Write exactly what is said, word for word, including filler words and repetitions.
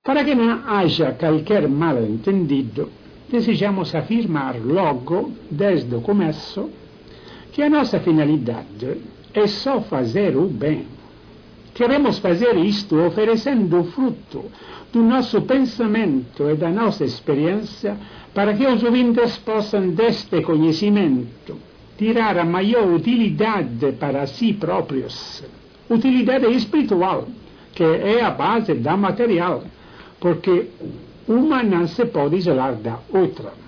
Para que não haja qualquer mal-entendido, desejamos afirmar logo, desde o começo, que a nossa finalidade é só fazer o bem. Queremos fazer isto oferecendo o fruto do nosso pensamento e da nossa experiência para que os ouvintes possam deste conhecimento tirar a maior utilidade para si próprios. Utilidade espiritual, que é a base da material, porque uma não se pode isolar da outra.